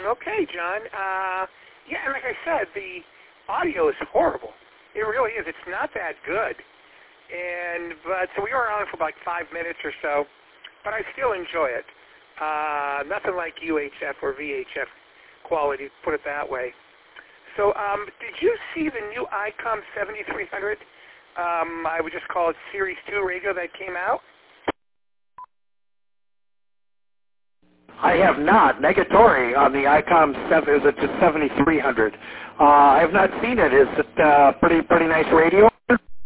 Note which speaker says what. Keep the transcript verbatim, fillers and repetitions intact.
Speaker 1: Okay, John. Uh, yeah, and like I said, the audio is horrible. It really is. It's not that good. And but so we were on for like five minutes or so, but I still enjoy it. Uh, nothing like U H F or V H F quality, put it that way. So um, did you see the new ICOM seventy-three hundred? Um, I would just call it Series two radio that came out?
Speaker 2: I have not. Negatory on the ICOM seven, is it seventy-three hundred? Uh, I have not seen it. Is it uh, pretty pretty nice radio?